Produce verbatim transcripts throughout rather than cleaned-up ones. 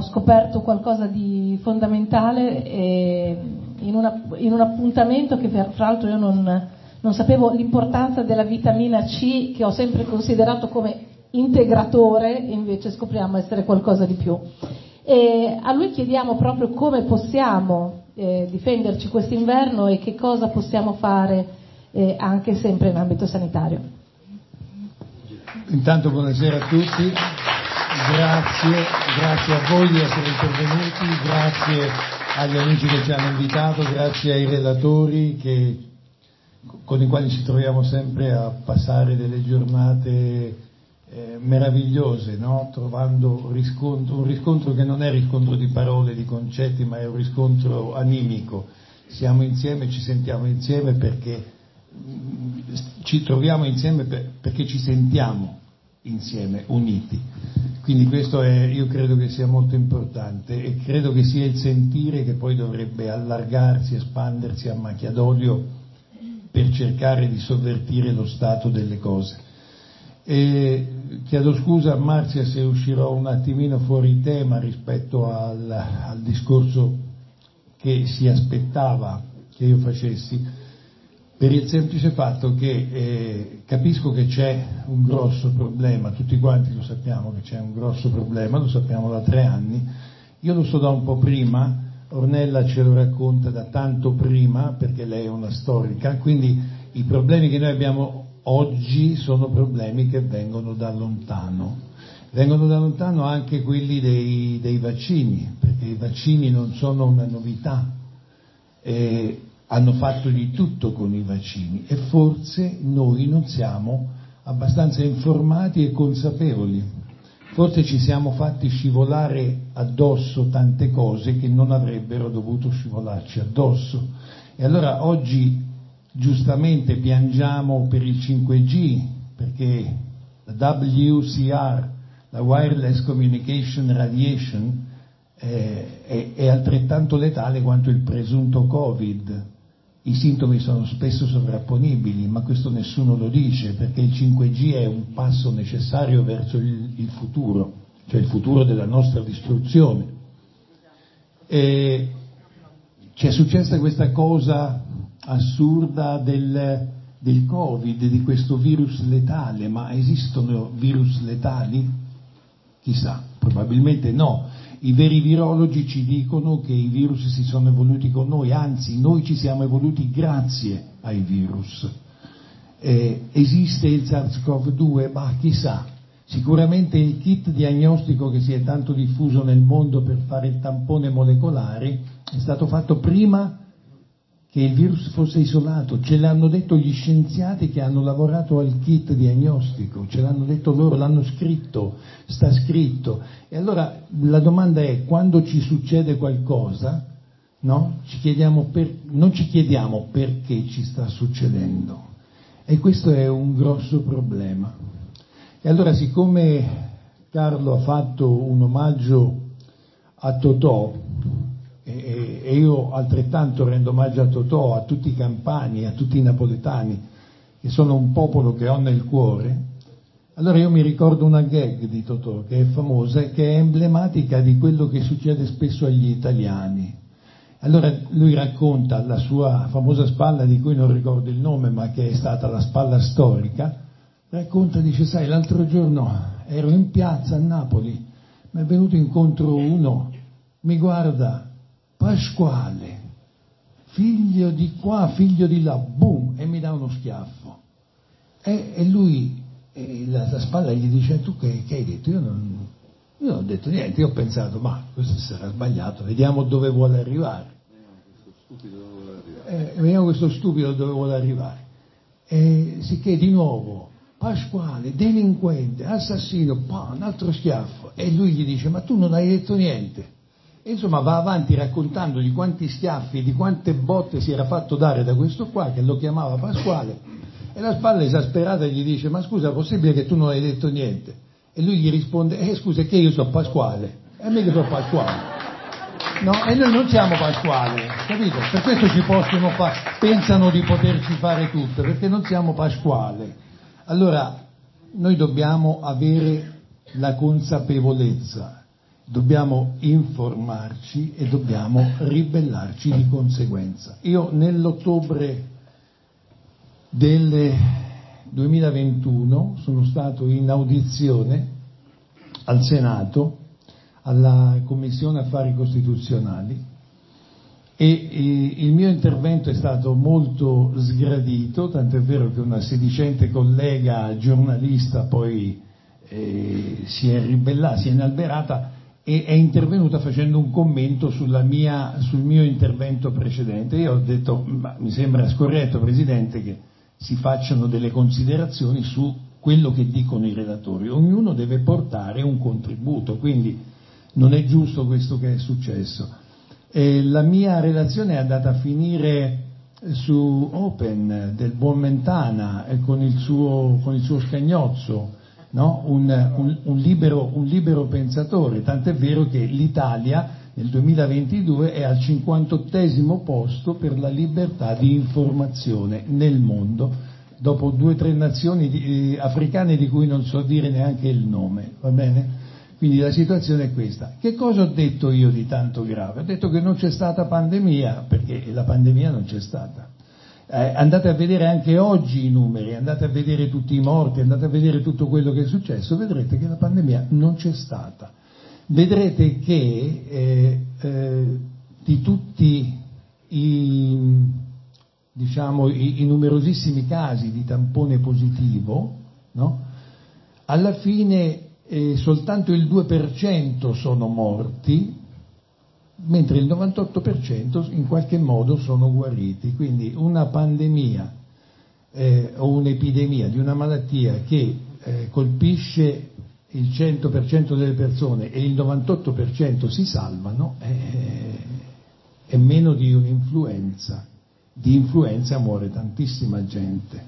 scoperto qualcosa di fondamentale eh, in, una, in un appuntamento che fra l'altro io non, non sapevo l'importanza della vitamina C, che ho sempre considerato come integratore, e invece scopriamo essere qualcosa di più. E a lui chiediamo proprio come possiamo eh, difenderci quest'inverno e che cosa possiamo fare eh, anche sempre in ambito sanitario. Intanto buonasera a tutti, grazie, grazie a voi di essere intervenuti, grazie agli amici che ci hanno invitato, grazie ai relatori che, con i quali ci troviamo sempre a passare delle giornate eh, meravigliose, no? Trovando riscontro, un riscontro che non è riscontro di parole, di concetti, ma è un riscontro animico. Siamo insieme, ci sentiamo insieme perché mh, ci troviamo insieme per, perché ci sentiamo insieme, uniti. Quindi questo è, io credo che sia molto importante e credo che sia il sentire che poi dovrebbe allargarsi, espandersi a macchia d'olio per cercare di sovvertire lo stato delle cose. E chiedo scusa a Marzia se uscirò un attimino fuori tema rispetto al, al discorso che si aspettava che io facessi, per il semplice fatto che eh, capisco che c'è un grosso problema, tutti quanti lo sappiamo che c'è un grosso problema, lo sappiamo da tre anni, io lo so da un po' prima, Ornella ce lo racconta da tanto prima perché lei è una storica, quindi i problemi che noi abbiamo oggi sono problemi che vengono da lontano, vengono da lontano anche quelli dei, dei vaccini, perché i vaccini non sono una novità, eh, hanno fatto di tutto con i vaccini e forse noi non siamo abbastanza informati e consapevoli, forse ci siamo fatti scivolare addosso tante cose che non avrebbero dovuto scivolarci addosso e allora oggi giustamente piangiamo per il cinque G perché la W C R, la Wireless Communication Radiation, eh, è, è altrettanto letale quanto il presunto Covid. I sintomi sono spesso sovrapponibili, ma questo nessuno lo dice perché il cinque G è un passo necessario verso il, il futuro, cioè il futuro della nostra distruzione. E c'è successa questa cosa assurda del, del Covid, di questo virus letale, ma esistono virus letali? Chissà, probabilmente no. I veri virologi ci dicono che i virus si sono evoluti con noi, anzi noi ci siamo evoluti grazie ai virus. Eh, esiste il SARS-CoV due? Bah, chissà. Sicuramente il kit diagnostico che si è tanto diffuso nel mondo per fare il tampone molecolare è stato fatto prima che il virus fosse isolato, ce l'hanno detto gli scienziati che hanno lavorato al kit diagnostico, ce l'hanno detto loro, l'hanno scritto, sta scritto. E allora la domanda è, quando ci succede qualcosa, no? Ci chiediamo per, non ci chiediamo perché ci sta succedendo. E questo è un grosso problema. E allora, siccome Carlo ha fatto un omaggio a Totò, e, e io altrettanto rendo omaggio a Totò, a tutti i campani, a tutti i napoletani, che sono un popolo che ho nel cuore, allora io mi ricordo una gag di Totò che è famosa e che è emblematica di quello che succede spesso agli italiani. Allora lui racconta la sua famosa spalla, di cui non ricordo il nome, ma che è stata la spalla storica, racconta, dice, sai, l'altro giorno ero in piazza a Napoli, mi è venuto incontro uno, mi guarda, Pasquale, figlio di qua, figlio di là, boom, e mi dà uno schiaffo. E, e lui, e la, la spalla gli dice, tu che, che hai detto? Io non, io non ho detto niente, io ho pensato, ma questo sarà sbagliato, vediamo dove vuole arrivare. Eh, vediamo questo stupido dove vuole arrivare. E sicché di nuovo, Pasquale, delinquente, assassino, pah, un altro schiaffo. E lui gli dice, ma tu non hai detto niente. E insomma va avanti raccontando di quanti schiaffi e di quante botte si era fatto dare da questo qua che lo chiamava Pasquale, e la spalla esasperata gli dice, ma scusa, è possibile che tu non hai detto niente? E lui gli risponde, eh scusa, che io sono Pasquale, e mica sono Pasquale, no? E noi non siamo Pasquale, capito? Per questo ci possono fare, pensano di poterci fare tutto, perché non siamo Pasquale. Allora noi dobbiamo avere la consapevolezza dobbiamo informarci e dobbiamo ribellarci di conseguenza. Io nell'ottobre del duemilaventuno sono stato in audizione al Senato, alla Commissione Affari Costituzionali, e il mio intervento è stato molto sgradito, tant'è vero che una sedicente collega giornalista poi eh, si è ribellata, si è inalberata e è intervenuta facendo un commento sulla mia, sul mio intervento precedente. Io ho detto, ma mi sembra scorretto, Presidente, che si facciano delle considerazioni su quello che dicono i relatori. Ognuno deve portare un contributo, quindi non è giusto questo che è successo. Eh, la mia relazione è andata a finire su Open del buon Mentana eh, con il suo, con il suo Scagnozzo, no? un, un, un, libero, un libero pensatore, tant'è vero che l'Italia nel duemilaventidue è al cinquantottesimo posto per la libertà di informazione nel mondo, dopo due o tre nazioni di, eh, africane di cui non so dire neanche il nome, va bene? Quindi la situazione è questa. Che cosa ho detto io di tanto grave? Ho detto che non c'è stata pandemia, perché la pandemia non c'è stata. Eh, andate a vedere anche oggi i numeri, andate a vedere tutti i morti, andate a vedere tutto quello che è successo, vedrete che la pandemia non c'è stata. Vedrete che eh, eh, di tutti i, diciamo, i, i numerosissimi casi di tampone positivo, no? Alla fine eh, soltanto il due per cento sono morti, mentre il novantotto per cento in qualche modo sono guariti. Quindi una pandemia eh, o un'epidemia di una malattia che eh, colpisce il cento per cento delle persone e il novantotto per cento si salvano eh, è meno di un'influenza. Di influenza muore tantissima gente.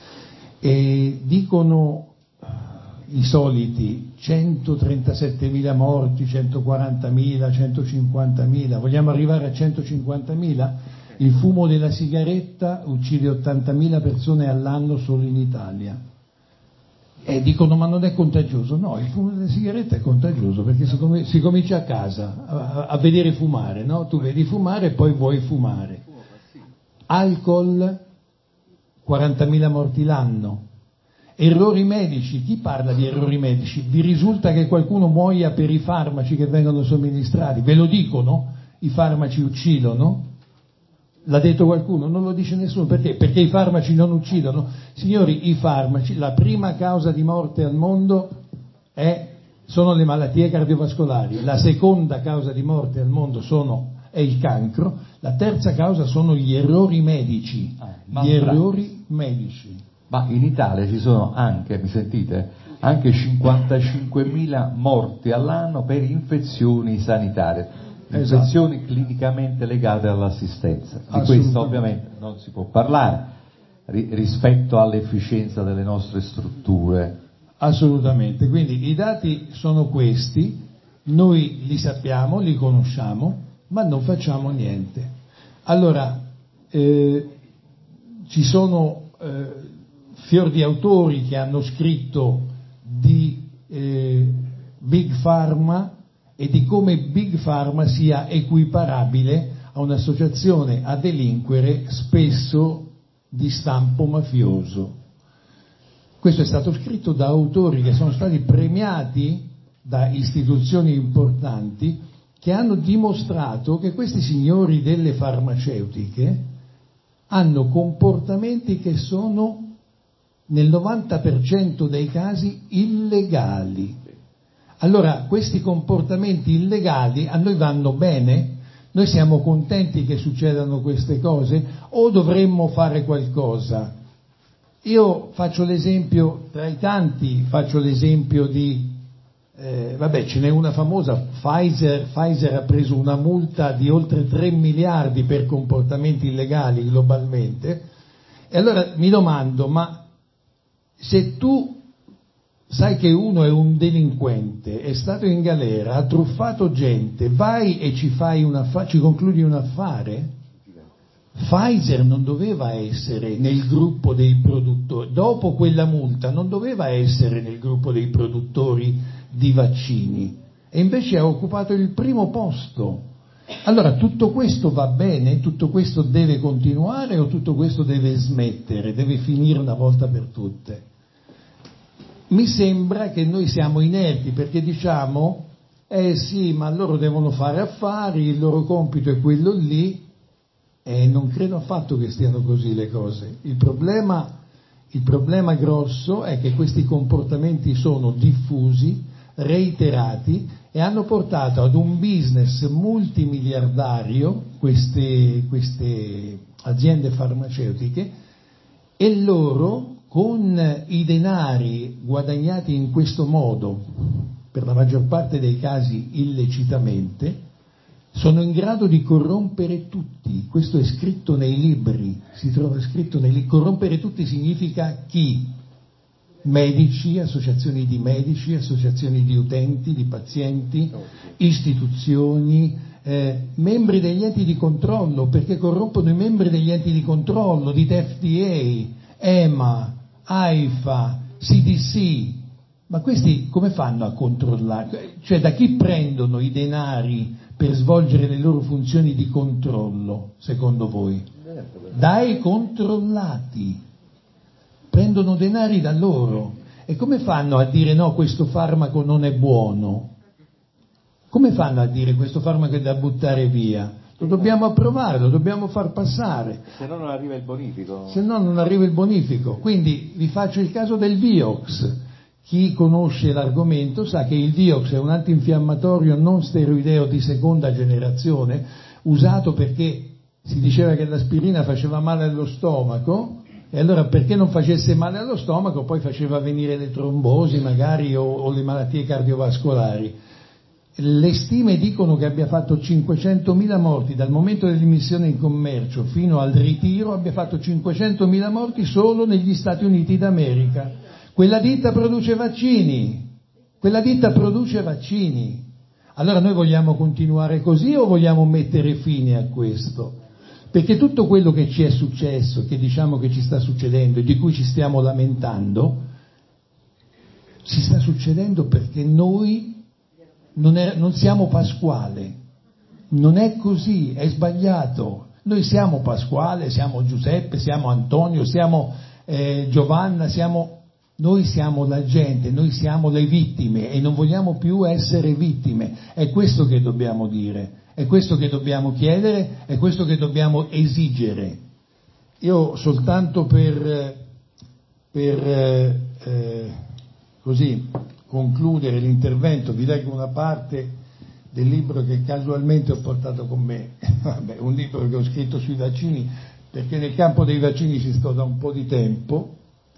E dicono i soliti centotrentasettemila morti, centoquarantamila, centocinquantamila, vogliamo arrivare a centocinquantamila? Il fumo della sigaretta uccide ottantamila persone all'anno solo in Italia. E dicono, ma non è contagioso? No, il fumo della sigaretta è contagioso, perché si, com- si comincia a casa a, a vedere fumare, no? Tu vedi fumare e poi vuoi fumare. Alcol, quarantamila morti l'anno. Errori medici, chi parla di errori medici? Vi risulta che qualcuno muoia per i farmaci che vengono somministrati? Ve lo dicono? I farmaci uccidono? L'ha detto qualcuno? Non lo dice nessuno. Perché? Perché i farmaci non uccidono? Signori, i farmaci, la prima causa di morte al mondo è, sono le malattie cardiovascolari, la seconda causa di morte al mondo sono, è il cancro, la terza causa sono gli errori medici. Ah, gli errori medici. Ma in Italia ci sono anche, mi sentite, anche cinquantacinquemila morti all'anno per infezioni sanitarie, infezioni esatto. clinicamente legate all'assistenza. Di questo ovviamente non si può parlare ri- rispetto all'efficienza delle nostre strutture. Assolutamente, quindi i dati sono questi, noi li sappiamo, li conosciamo, ma non facciamo niente. Allora, eh, ci sono eh, fior di autori che hanno scritto di eh, Big Pharma e di come Big Pharma sia equiparabile a un'associazione a delinquere spesso di stampo mafioso. Questo è stato scritto da autori che sono stati premiati da istituzioni importanti, che hanno dimostrato che questi signori delle farmaceutiche hanno comportamenti che sono nel novanta per cento dei casi illegali. Allora, questi comportamenti illegali a noi vanno bene? Noi siamo contenti che succedano queste cose o dovremmo fare qualcosa? Io faccio l'esempio, tra i tanti, faccio l'esempio di, eh, vabbè, ce n'è una famosa, Pfizer, Pfizer ha preso una multa di oltre tre miliardi per comportamenti illegali globalmente, e allora mi domando, ma se tu sai che uno è un delinquente, è stato in galera, ha truffato gente, vai e ci fai un affare, ci concludi un affare? Pfizer non doveva essere nel gruppo dei produttori, dopo quella multa non doveva essere nel gruppo dei produttori di vaccini, e invece ha occupato il primo posto. Allora tutto questo va bene? Tutto questo deve continuare o tutto questo deve smettere, deve finire una volta per tutte? Mi sembra che noi siamo inerti perché diciamo eh sì, ma loro devono fare affari, il loro compito è quello lì, e non credo affatto che stiano così le cose. Il problema, il problema grosso è che questi comportamenti sono diffusi, reiterati, e hanno portato ad un business multimiliardario queste, queste aziende farmaceutiche, e loro con i denari guadagnati in questo modo, per la maggior parte dei casi illecitamente, sono in grado di corrompere tutti. Questo è scritto nei libri, si trova scritto nei libri. Corrompere tutti significa chi? Medici, associazioni di medici, associazioni di utenti, di pazienti, istituzioni, eh, membri degli enti di controllo, perché corrompono i membri degli enti di controllo, di F D A, E M A, AIFA, C D C. Ma questi come fanno a controllare? Cioè, da chi prendono i denari per svolgere le loro funzioni di controllo, secondo voi? Dai controllati. Prendono denari da loro. E come fanno a dire no, questo farmaco non è buono? Come fanno a dire questo farmaco è da buttare via? Lo dobbiamo approvare, lo dobbiamo far passare. Se no non arriva il bonifico. Se no non arriva il bonifico. Quindi vi faccio il caso del Vioxx. Chi conosce l'argomento sa che il Vioxx è un antinfiammatorio non steroideo di seconda generazione, usato perché si diceva che l'aspirina faceva male allo stomaco, e allora perché non facesse male allo stomaco poi faceva venire le trombosi magari o, o le malattie cardiovascolari. Le stime dicono che abbia fatto cinquecentomila morti dal momento dell'immissione in commercio fino al ritiro, abbia fatto cinquecentomila morti solo negli Stati Uniti d'America. Quella ditta produce vaccini, quella ditta produce vaccini. Allora noi vogliamo continuare così o vogliamo mettere fine a questo? Perché tutto quello che ci è successo, che diciamo che ci sta succedendo e di cui ci stiamo lamentando, ci sta succedendo perché noi non, è, non siamo Pasquale. Non è così, è sbagliato. Noi siamo Pasquale, siamo Giuseppe, siamo Antonio, siamo eh, Giovanna, siamo... Noi siamo la gente, noi siamo le vittime e non vogliamo più essere vittime. È questo che dobbiamo dire, è questo che dobbiamo chiedere, è questo che dobbiamo esigere. Io soltanto per, per eh, così concludere l'intervento vi leggo una parte del libro che casualmente ho portato con me, Vabbè, un libro che ho scritto sui vaccini perché nel campo dei vaccini ci sto da un po' di tempo.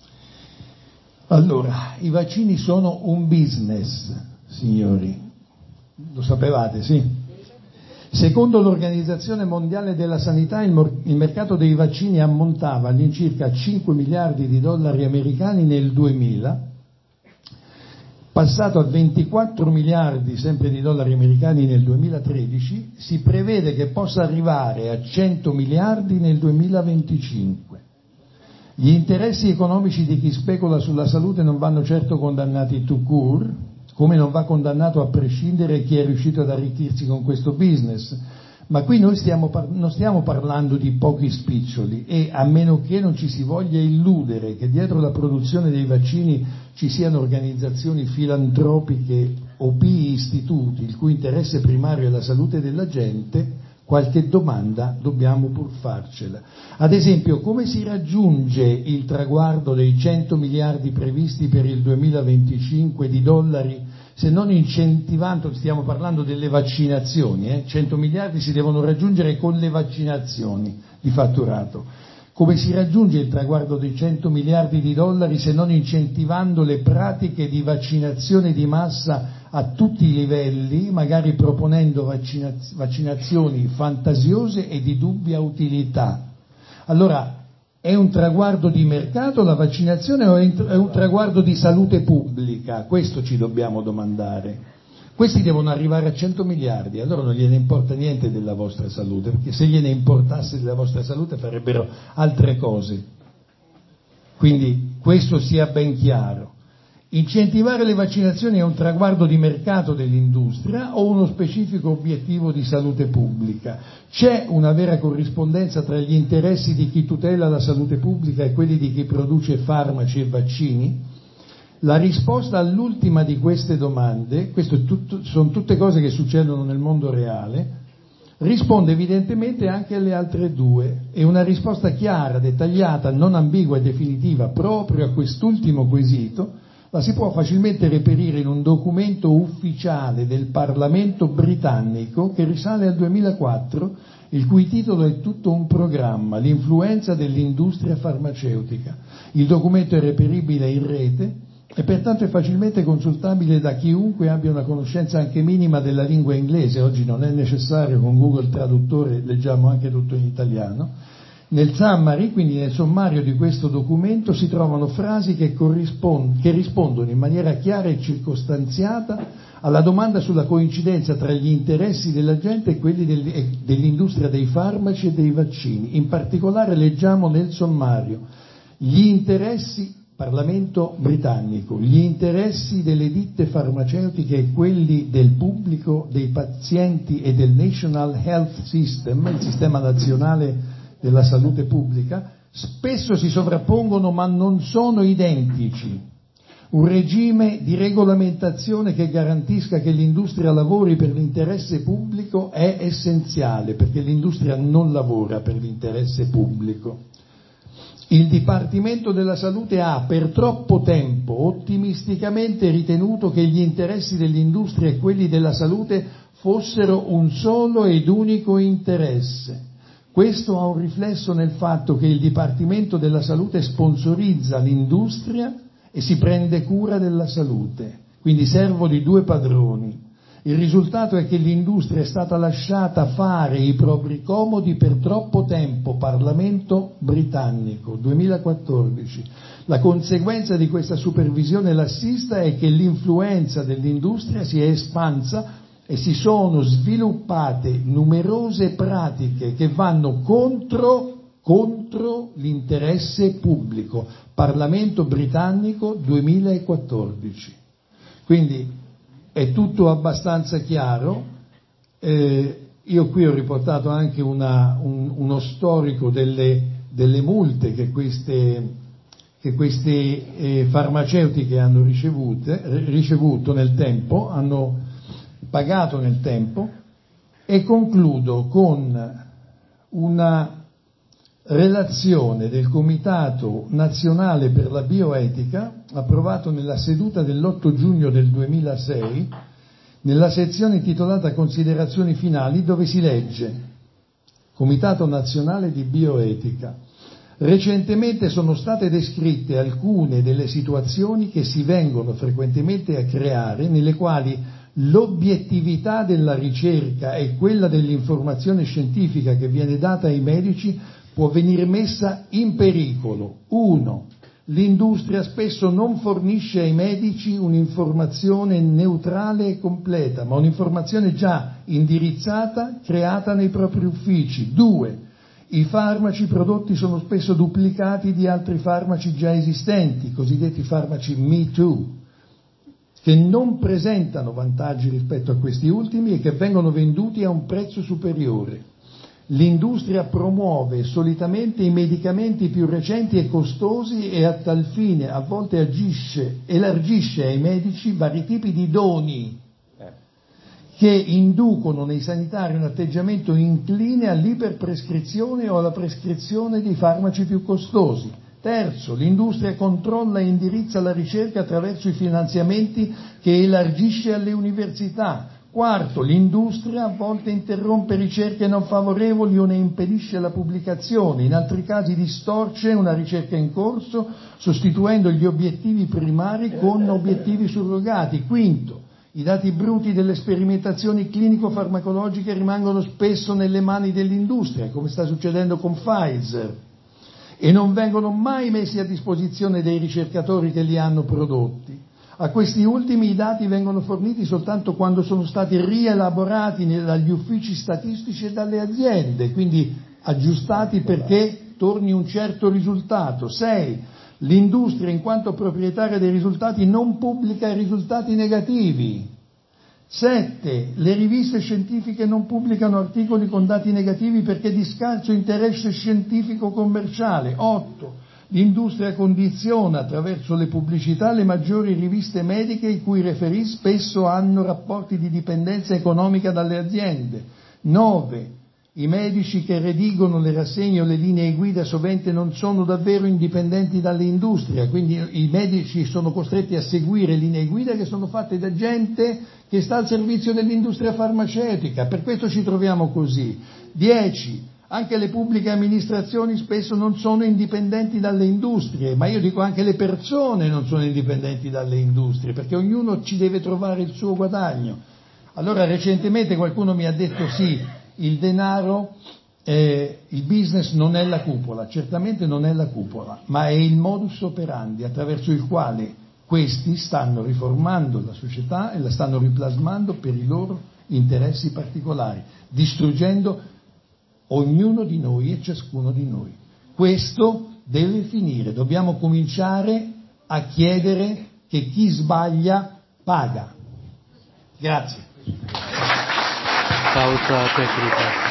Allora, i vaccini sono un business, signori, lo sapevate, sì? Secondo l'Organizzazione Mondiale della Sanità il, mor- il mercato dei vaccini ammontava all'incirca cinque miliardi di dollari americani nel duemila, passato a ventiquattro miliardi sempre di dollari americani nel duemilatredici, si prevede che possa arrivare a cento miliardi nel duemilaventicinque. Gli interessi economici di chi specula sulla salute non vanno certo condannati tout court, come non va condannato a prescindere chi è riuscito ad arricchirsi con questo business, ma qui noi stiamo par- non stiamo parlando di pochi spiccioli e a meno che non ci si voglia illudere che dietro la produzione dei vaccini ci siano organizzazioni filantropiche o pii istituti il cui interesse primario è la salute della gente, qualche domanda dobbiamo pur farcela. Ad esempio, come si raggiunge il traguardo dei cento miliardi previsti per il duemilaventicinque di dollari se non incentivando, stiamo parlando delle vaccinazioni, eh? cento miliardi si devono raggiungere con le vaccinazioni di fatturato. Come si raggiunge il traguardo dei cento miliardi di dollari se non incentivando le pratiche di vaccinazione di massa a tutti i livelli, magari proponendo vaccinaz- vaccinazioni fantasiose e di dubbia utilità? Allora, è un traguardo di mercato la vaccinazione o è un traguardo di salute pubblica? Questo ci dobbiamo domandare. Questi devono arrivare a cento miliardi, allora non gliene importa niente della vostra salute, perché se gliene importasse della vostra salute farebbero altre cose. Quindi questo sia ben chiaro. Incentivare le vaccinazioni è un traguardo di mercato dell'industria o uno specifico obiettivo di salute pubblica? C'è una vera corrispondenza tra gli interessi di chi tutela la salute pubblica e quelli di chi produce farmaci e vaccini? La risposta all'ultima di queste domande, queste sono tutte cose che succedono nel mondo reale, risponde evidentemente anche alle altre due, e una risposta chiara, dettagliata, non ambigua e definitiva proprio a quest'ultimo quesito la si può facilmente reperire in un documento ufficiale del Parlamento britannico che risale al duemilaquattro, il cui titolo è tutto un programma, l'influenza dell'industria farmaceutica. Il documento è reperibile in rete e pertanto è facilmente consultabile da chiunque abbia una conoscenza anche minima della lingua inglese. Oggi non è necessario, con Google Traduttore leggiamo anche tutto in italiano. Nel summary, quindi nel sommario di questo documento, si trovano frasi che, che rispondono in maniera chiara e circostanziata alla domanda sulla coincidenza tra gli interessi della gente e quelli del, e dell'industria dei farmaci e dei vaccini. In particolare leggiamo nel sommario gli interessi, Parlamento britannico, gli interessi delle ditte farmaceutiche e quelli del pubblico, dei pazienti e del National Health System, il sistema nazionale della salute pubblica, spesso si sovrappongono ma non sono identici. Un regime di regolamentazione che garantisca che l'industria lavori per l'interesse pubblico è essenziale, perché l'industria non lavora per l'interesse pubblico. Il Dipartimento della Salute ha per troppo tempo ottimisticamente ritenuto che gli interessi dell'industria e quelli della salute fossero un solo ed unico interesse. Questo ha un riflesso nel fatto che il Dipartimento della Salute sponsorizza l'industria e si prende cura della salute, quindi servo di due padroni. Il risultato è che l'industria è stata lasciata fare i propri comodi per troppo tempo. Parlamento britannico, duemilaquattordici. La conseguenza di questa supervisione lassista è che l'influenza dell'industria si è espansa e si sono sviluppate numerose pratiche che vanno contro, contro l'interesse pubblico. Parlamento britannico duemilaquattordici. Quindi è tutto abbastanza chiaro. Eh, io qui ho riportato anche una, un, uno storico delle, delle multe che queste, che queste eh, farmaceutiche hanno ricevute, ricevuto nel tempo, hanno pagato nel tempo, e concludo con una relazione del Comitato Nazionale per la Bioetica, approvato nella seduta dell'otto giugno del duemilasei, nella sezione intitolata Considerazioni finali, dove si legge: Comitato Nazionale di Bioetica. Recentemente sono state descritte alcune delle situazioni che si vengono frequentemente a creare, nelle quali l'obiettività della ricerca e quella dell'informazione scientifica che viene data ai medici può venire messa in pericolo. Uno, l'industria spesso non fornisce ai medici un'informazione neutrale e completa, ma un'informazione già indirizzata, creata nei propri uffici. Due, i farmaci prodotti sono spesso duplicati di altri farmaci già esistenti, i cosiddetti farmaci Me Too, che non presentano vantaggi rispetto a questi ultimi e che vengono venduti a un prezzo superiore. L'industria promuove solitamente i medicamenti più recenti e costosi e a tal fine a volte agisce, elargisce ai medici vari tipi di doni che inducono nei sanitari un atteggiamento incline all'iperprescrizione o alla prescrizione di farmaci più costosi. Terzo, l'industria controlla e indirizza la ricerca attraverso i finanziamenti che elargisce alle università. Quarto, l'industria a volte interrompe ricerche non favorevoli o ne impedisce la pubblicazione, in altri casi distorce una ricerca in corso, sostituendo gli obiettivi primari con obiettivi surrogati. Quinto, i dati bruti delle sperimentazioni clinico-farmacologiche rimangono spesso nelle mani dell'industria, come sta succedendo con Pfizer, e non vengono mai messi a disposizione dei ricercatori che li hanno prodotti. A questi ultimi i dati vengono forniti soltanto quando sono stati rielaborati dagli uffici statistici e dalle aziende, quindi aggiustati perché torni un certo risultato. Sei, L'industria, in quanto proprietaria dei risultati, non pubblica risultati negativi. Sette. Le riviste scientifiche non pubblicano articoli con dati negativi perché di scarso interesse scientifico commerciale. Otto. L'industria condiziona attraverso le pubblicità le maggiori riviste mediche i cui referì spesso hanno rapporti di dipendenza economica dalle aziende. Nove. I medici che redigono le rassegne o le linee guida sovente non sono davvero indipendenti dall'industria, quindi i medici sono costretti a seguire linee guida che sono fatte da gente che sta al servizio dell'industria farmaceutica, per questo ci troviamo così. Dieci. Anche le pubbliche amministrazioni spesso non sono indipendenti dalle industrie, ma io dico anche le persone non sono indipendenti dalle industrie, perché ognuno ci deve trovare il suo guadagno. Allora recentemente qualcuno mi ha detto sì, il denaro, eh, il business non è la cupola, certamente non è la cupola, ma è il modus operandi attraverso il quale questi stanno riformando la società e la stanno riplasmando per i loro interessi particolari, distruggendo ognuno di noi e ciascuno di noi. Questo deve finire, dobbiamo cominciare a chiedere che chi sbaglia paga. Grazie. Pausa tecnica.